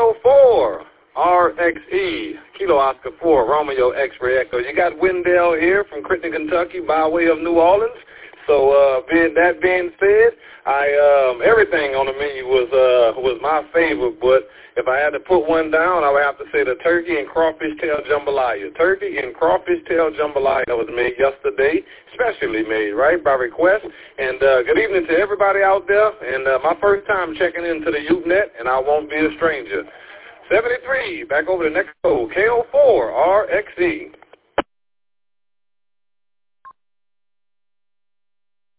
KO4 RXE, Kilo Oscar 4, Romeo X-Ray Echo. You got Wendell here from Crittenden, Kentucky, by way of New Orleans. So that being said, everything on the menu was my favorite, but if I had to put one down, I would have to say the turkey and crawfish tail jambalaya. Turkey and crawfish tail jambalaya was made yesterday, specially made, right, by request. And good evening to everybody out there. And my first time checking into the Usenet, and I won't be a stranger. 73, back over to next code, KO4 RXE.